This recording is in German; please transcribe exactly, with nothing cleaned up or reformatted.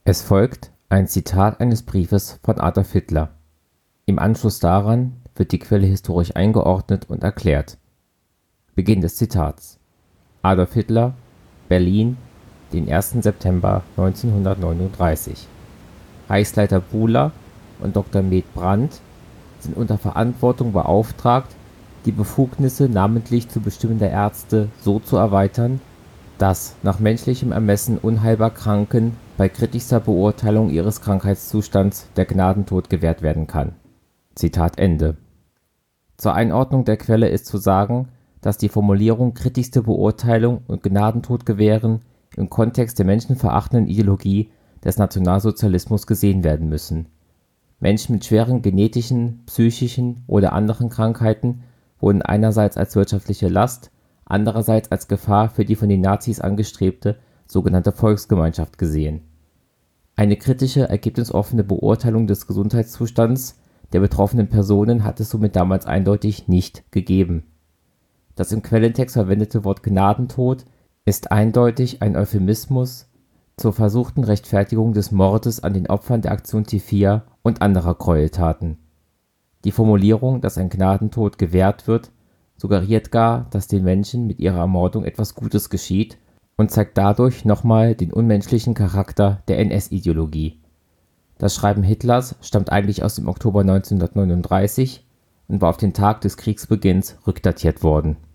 Es folgt ein Zitat eines Briefes von Adolf Hitler. Im Anschluss daran wird die Quelle historisch eingeordnet und erklärt. Beginn des Zitats: Adolf Hitler, Berlin, den ersten September neunzehnhundertneununddreißig. Reichsleiter Buhler und Dr. Med Brandt sind unter Verantwortung beauftragt, die Befugnisse namentlich zu Bestimmen der Ärzte so zu erweitern, dass nach menschlichem Ermessen unheilbar Kranken bei kritischster Beurteilung ihres Krankheitszustands der Gnadentod gewährt werden kann. Zitat Ende. Zur Einordnung der Quelle ist zu sagen, dass die Formulierung kritischste Beurteilung und Gnadentod gewähren im Kontext der menschenverachtenden Ideologie des Nationalsozialismus gesehen werden müssen. Menschen mit schweren genetischen, psychischen oder anderen Krankheiten wurden einerseits als wirtschaftliche Last, andererseits als Gefahr für die von den Nazis angestrebte sogenannte Volksgemeinschaft gesehen. Eine kritische, ergebnisoffene Beurteilung des Gesundheitszustands der betroffenen Personen hat es somit damals eindeutig nicht gegeben. Das im Quellentext verwendete Wort Gnadentod ist eindeutig ein Euphemismus zur versuchten Rechtfertigung des Mordes an den Opfern der Aktion T vier und anderer Gräueltaten. Die Formulierung, dass ein Gnadentod gewährt wird, suggeriert gar, dass den Menschen mit ihrer Ermordung etwas Gutes geschieht und zeigt dadurch nochmal den unmenschlichen Charakter der N S-Ideologie. Das Schreiben Hitlers stammt eigentlich aus dem Oktober neunzehnhundertneununddreißig und war auf den Tag des Kriegsbeginns rückdatiert worden